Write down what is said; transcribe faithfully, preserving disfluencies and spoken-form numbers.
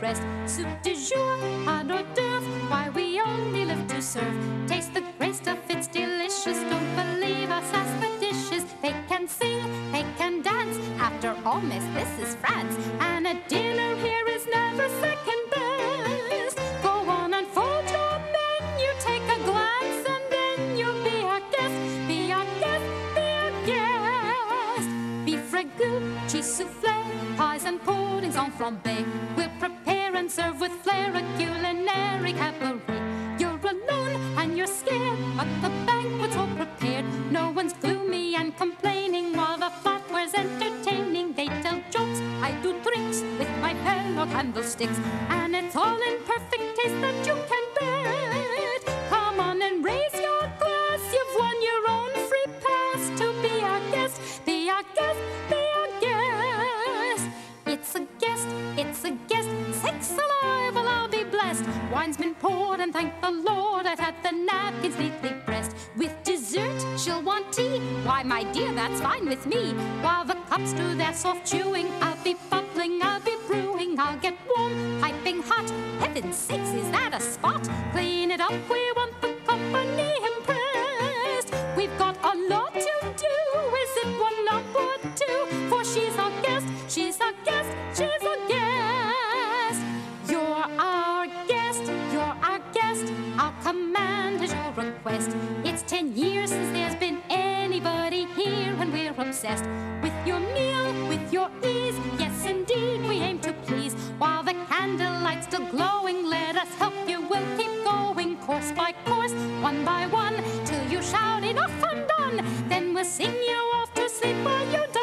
rest. Soup du jour, un hors d'oeuvre, why we only live to serve. Taste the great stuff, it's delicious. Don't believe us, ask the dishes. They can sing, they can dance. After all, miss, this is France, and a dinner here is never second best. Go on and fold your menu, take a glance, and then you'll be our guest. Be our guest, be our guest. Beef ragout, cheese soufflé, pies and puddings en flambé. We'll prepare and serve with flair a culinary cabaret. You're alone and you're scared, but the banquet's all prepared. No one's gloomy and complaining while the flatware's entertaining. They tell jokes, I do drinks with my fellow candlesticks, and it's all in perfect taste that you can bet. Come on and raise your glass, you've won your own free pass to be our guest, be our guest, be our guest. It's a guest, it's a guest, sakes alive, well I'll be blessed. Wine's been poured and thank the Lord I've had the napkins neatly pressed. With dessert, she'll want tea, why my dear, that's fine with me. While the cups do their soft chewing, I'll be bubbling, I'll be brewing. I'll get warm, piping hot, heaven's sakes, is that a spot? Clean it up, we want the company impressed. We've got a lot to do, is it one, not what two? For she's our guest, she's our guest, she's our guest. You're our guest, you're our guest, I'll command at your request. It's ten years since there's been anybody here, and we're obsessed with your meal, with your ease. Yes, indeed, we aim to please. While the candlelight's still glowing, let us help you, we'll keep going. Course by course, one by one, till you shout enough and done. Then we'll sing you off to sleep while you